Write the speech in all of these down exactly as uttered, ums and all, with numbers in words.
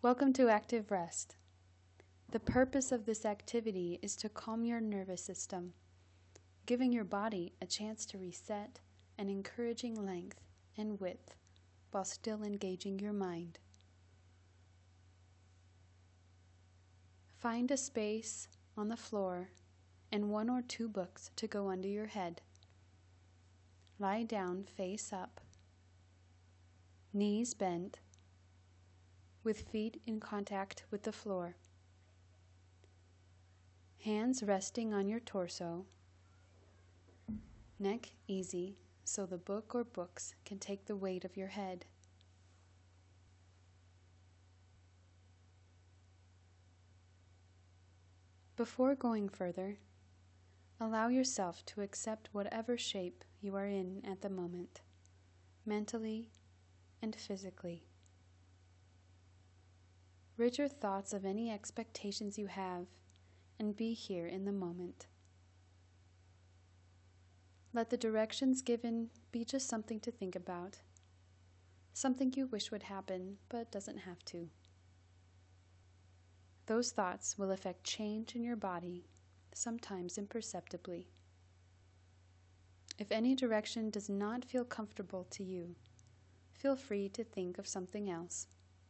Welcome to Active Rest. The purpose of this activity is to calm your nervous system, giving your body a chance to reset and encouraging length and width while still engaging your mind. Find a space on the floor and one or two books to go under your head. Lie down face up, knees bent, with feet in contact with the floor. Hands resting on your torso, neck easy so the book or books can take the weight of your head. Before going further, allow yourself to accept whatever shape you are in at the moment, mentally and physically. Rid your thoughts of any expectations you have and be here in the moment. Let the directions given be just something to think about, something you wish would happen but doesn't have to. Those thoughts will affect change in your body, sometimes imperceptibly. If any direction does not feel comfortable to you, feel free to think of something else.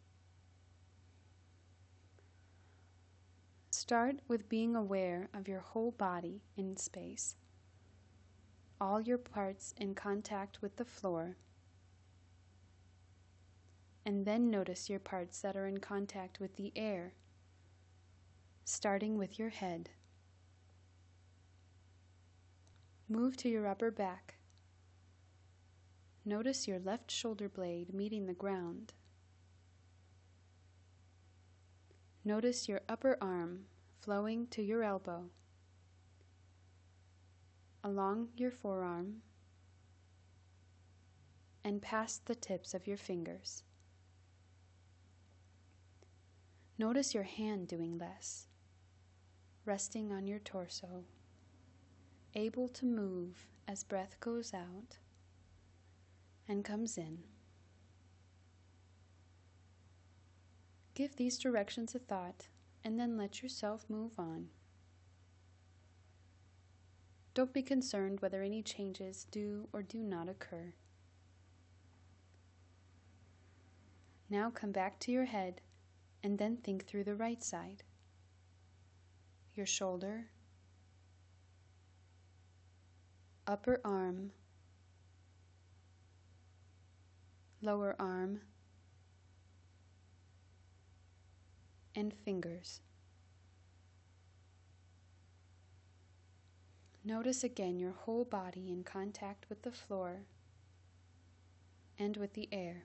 Start with being aware of your whole body in space, all your parts in contact with the floor, and then notice your parts that are in contact with the air, starting with your head. Move to your upper back. Notice your left shoulder blade meeting the ground. Notice your upper arm flowing to your elbow, along your forearm, and past the tips of your fingers. Notice your hand doing less, resting on your torso, able to move as breath goes out and comes in. Give these directions a thought and then let yourself move on. Don't be concerned whether any changes do or do not occur. Now come back to your head and then think through the right side. Your shoulder, upper arm, lower arm, and fingers. Notice again your whole body in contact with the floor and with the air.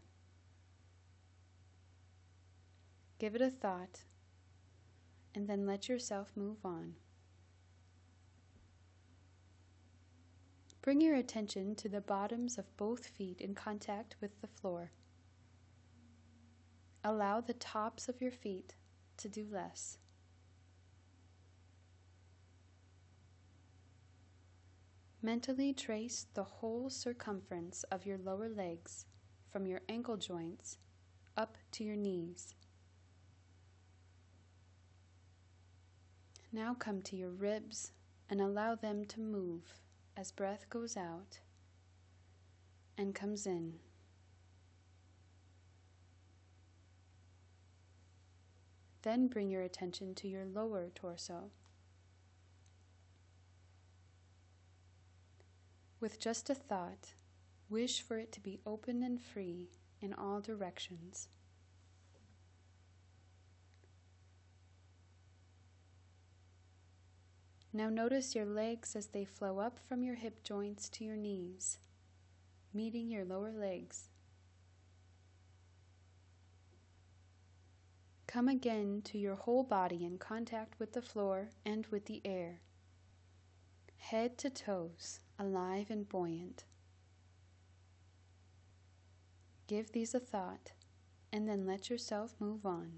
Give it a thought and then let yourself move on. Bring your attention to the bottoms of both feet in contact with the floor. Allow the tops of your feet to do less. Mentally trace the whole circumference of your lower legs from your ankle joints up to your knees. Now come to your ribs and allow them to move as breath goes out and comes in. Then bring your attention to your lower torso. With just a thought, wish for it to be open and free in all directions. Now notice your legs as they flow up from your hip joints to your knees, meeting your lower legs. Come again to your whole body in contact with the floor and with the air. Head to toes, alive and buoyant. Give these a thought, and then let yourself move on.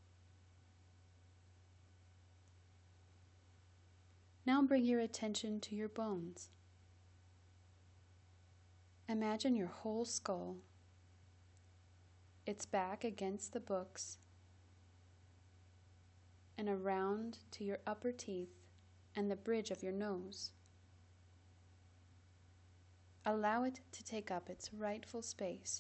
Now bring your attention to your bones. Imagine your whole skull, its back against the books, and around to your upper teeth and the bridge of your nose. Allow it to take up its rightful space.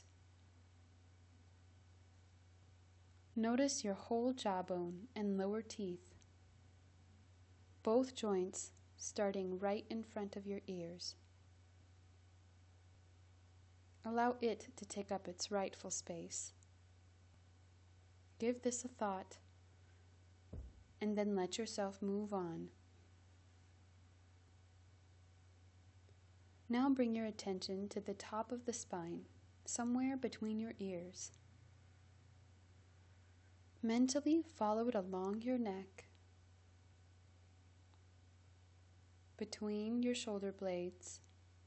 Notice your whole jawbone and lower teeth, both joints starting right in front of your ears. Allow it to take up its rightful space. Give this a thought, and then let yourself move on. Now bring your attention to the top of the spine, somewhere between your ears. Mentally follow it along your neck, between your shoulder blades,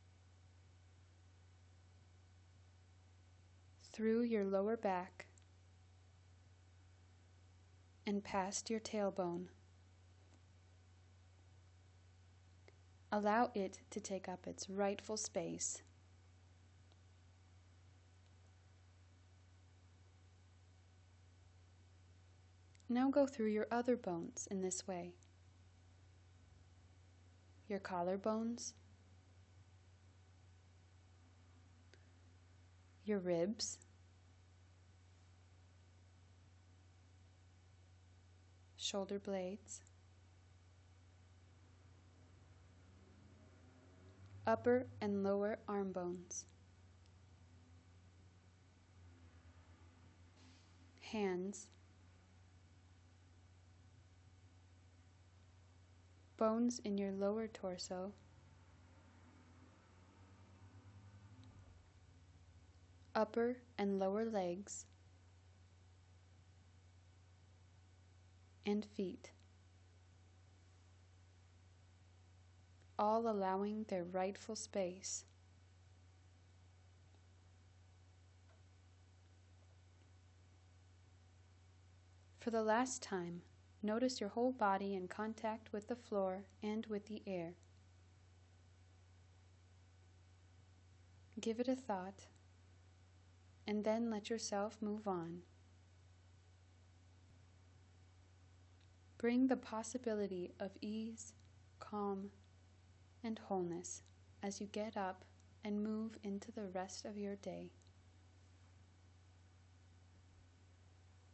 through your lower back, and past your tailbone. Allow it to take up its rightful space. Now go through your other bones in this way. Your collarbones, your ribs, shoulder blades, upper and lower arm bones, hands, bones in your lower torso, upper and lower legs, and feet, all allowing their rightful space. For the last time, notice your whole body in contact with the floor and with the air. Give it a thought, and then let yourself move on. Bring the possibility of ease, calm, and wholeness as you get up and move into the rest of your day.